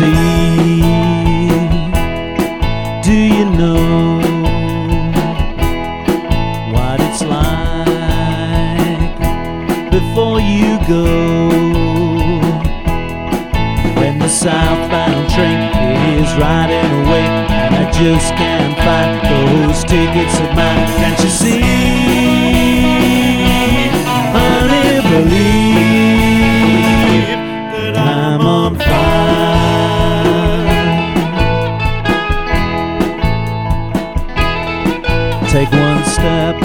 see? Do you know what it's like before you go? When the southbound train is riding away and I just can't find those tickets of mine. Can't you see? Honey, believe that I'm on fire. Take one step,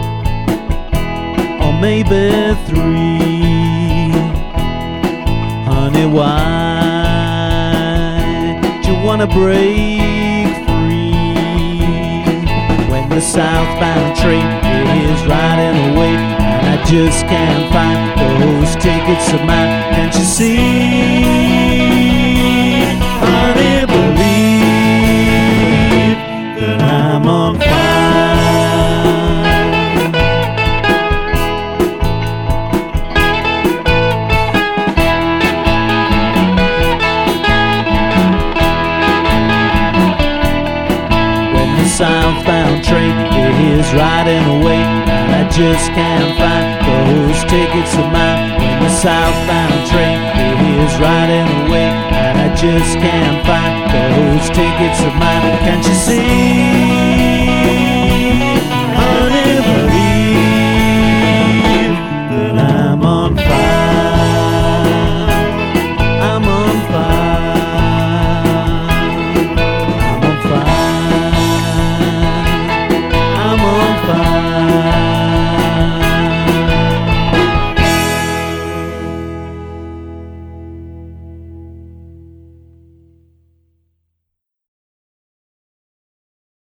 or maybe three. Honey, why do you wanna break free? When the southbound train is riding away and I just can't find those tickets of mine. Can't you see? Honey, believe that I'm on fire. Southbound train is riding away and I just can't find those tickets of mine. When the southbound train is riding away and I just can't find those tickets of mine. Can't you see?